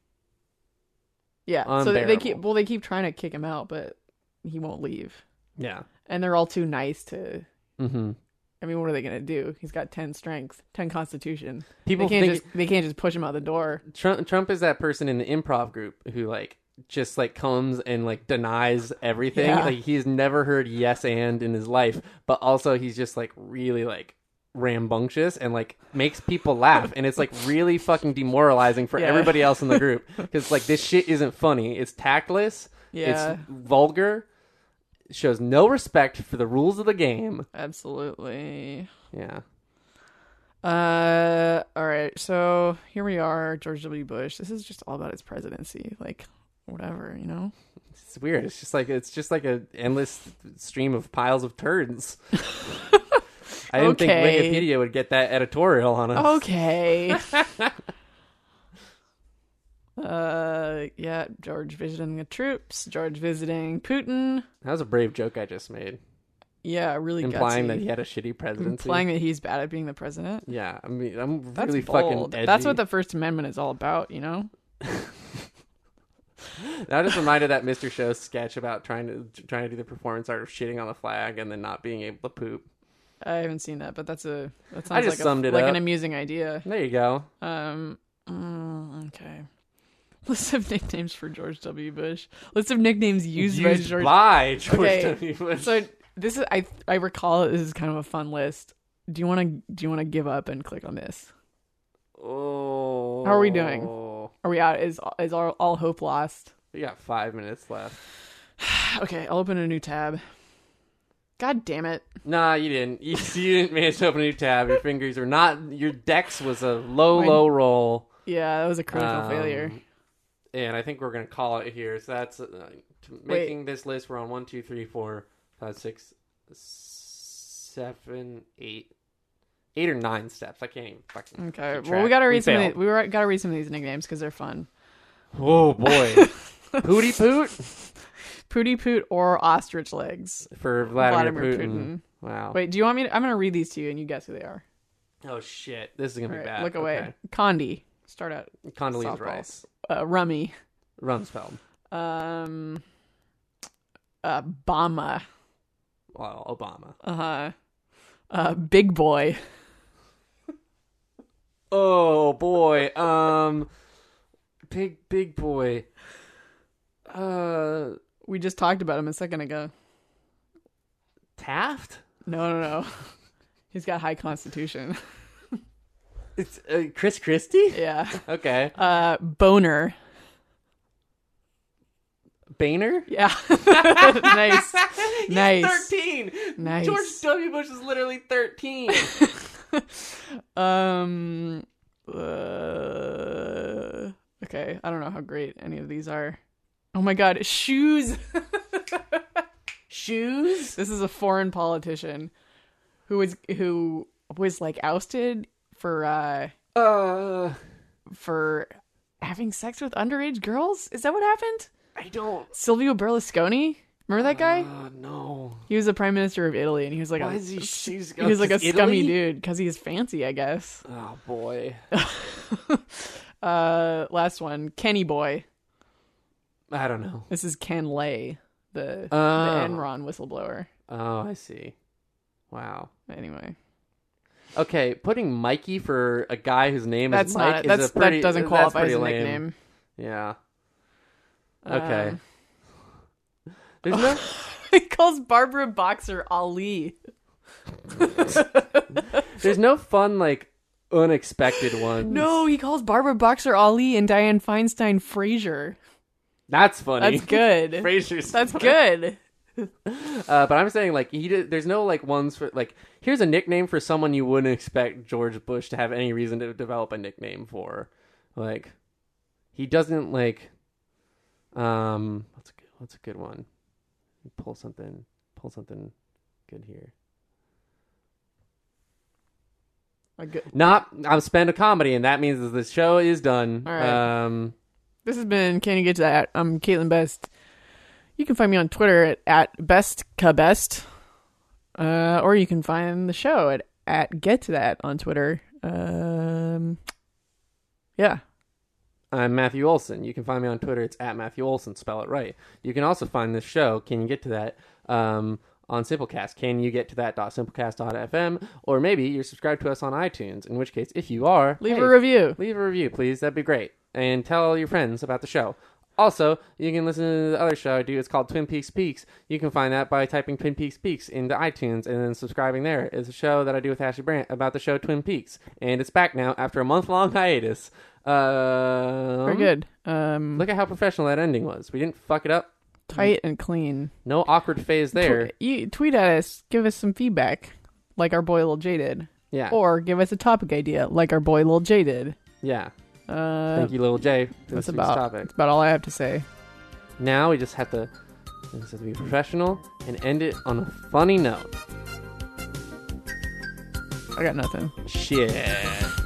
Yeah. So Unbearable. they keep trying to kick him out, but he won't leave. yeah. And they're all too nice to. Mm-hmm. I mean, what are they gonna do? He's got 10 strength, 10 constitution. People they think can't just push him out the door. Trump is that person in the improv group who like just like comes and like denies everything. Yeah. Like he's never heard yes and in his life, but also he's just like really like rambunctious and like makes people laugh, and it's like really fucking demoralizing for Yeah. everybody else in the group because like this shit isn't funny. It's tactless. Yeah. It's vulgar. It shows no respect for the rules of the game. Absolutely. Yeah. All right. So here we are, George W. Bush. This is just all about his presidency. Like, whatever, you know. It's weird. It's just like an endless stream of piles of turds. I didn't think Okay. Wikipedia would get that editorial on us. Okay. Yeah, George visiting the troops, George visiting Putin. That was a brave joke I just made, Yeah, really implying gutsy. that he had a shitty presidency. Implying that he's bad at being the president. Yeah, I mean, I'm That's really bold. fucking edgy. That's what the First Amendment is all about, you know? That just reminded that Mr. Show sketch about trying to do the performance art of shitting on the flag and then not being able to poop. I haven't seen that, but that sounds I just like summed it like up. an amusing idea. There you go. Okay. List of nicknames for George W. Bush. List of nicknames used by George. by George Okay, W. Bush. So this is I recall this is kind of a fun list. Do you want to give up and click on this? Oh. How are we doing? Are we out? Is all hope lost? We got 5 minutes left. Okay, I'll open a new tab. God damn it. Nah, you didn't. You didn't manage to open a new tab. Your fingers are not... Your dex was a low roll. Yeah, that was a critical failure. And I think we're going to call it here. So that's... making this list, we're on 1, 2, 3, 4, 5, 6, 7, 8. 8 or 9 steps. I can't even fucking... Okay, keep well, we track. gotta read gotta read some of these nicknames because they're fun. Oh, boy. Pooty Poot? Pooty Poot or Ostrich Legs. For Vladimir Putin. Wow. Wait, do you want me to... I'm going to read these to you and you guess who they are. Oh, shit. This is going to be bad. Look away. Okay. Condi. Start out. Condoleezza softball. Rice. Rummy. Rumsfeld. Obama. Well, Obama. Big Boy. Oh, boy. Big boy. We just talked about him a second ago. Taft? No. He's got high constitution. It's Chris Christie? Yeah. Okay. Boner. Boehner? Yeah. Nice. He's Nice. 13. Nice. George W. Bush is literally 13. Okay, I don't know how great any of these are. Oh my god, shoes. Shoes? This is a foreign politician who was like ousted for having sex with underage girls. Is that what happened? I don't. Silvio Berlusconi? Remember that guy? No. He was the prime minister of Italy, and he was like Why is he shoes? he was like a Italy? scummy dude because he's fancy, I guess. Oh boy. Last one, Kenny Boy. I don't know. This is Ken Lay, the Enron whistleblower. Oh, I see. Wow. Anyway, okay, putting Mikey for a guy whose name that's is not Mike that's is a pretty. that doesn't that's qualify pretty as a lame. nickname. Yeah. Okay. There's Oh. no. He calls Barbara Boxer Ali. There's no fun like unexpected ones. No, he calls Barbara Boxer Ali and Dianne Feinstein Frasier. That's funny. That's good. Frasier's That's funny. good. But I'm saying like there's no like ones for like here's a nickname for someone you wouldn't expect George Bush to have any reason to develop a nickname for. Like he doesn't like what's a good one? Pull something good here. I'm spend a comedy, and that means that the show is done. All right. This has been Can You Get to That? I'm Caitlin Best. You can find me on Twitter at bestkabest. Or you can find the show at Get to That on Twitter. Yeah. I'm Matthew Olson. You can find me on Twitter. It's at Matthew Olson. Spell it right. You can also find this show, Can You Get to That, on Simplecast. Can you get to that.simplecast.fm? Or maybe you're subscribed to us on iTunes, in which case, if you are... Leave a review. Leave a review, please. That'd be great. And tell your friends about the show. Also, you can listen to the other show I do. It's called Twin Peaks Peaks. You can find that by typing Twin Peaks Peaks into iTunes and then subscribing there. It's a show that I do with Ashley Brandt about the show Twin Peaks. And it's back now after a month-long hiatus. Very good. Look at how professional that ending was. We didn't fuck it up. Tight and clean. No awkward phase there. You tweet at us. Give us some feedback, like our boy Lil J did. Yeah. Or give us a topic idea, like our boy Lil J did. Yeah. Thank you, Lil J, for this week's topic. That's about all I have to say. Now we just have to be professional and end it on a funny note. I got nothing. Shit.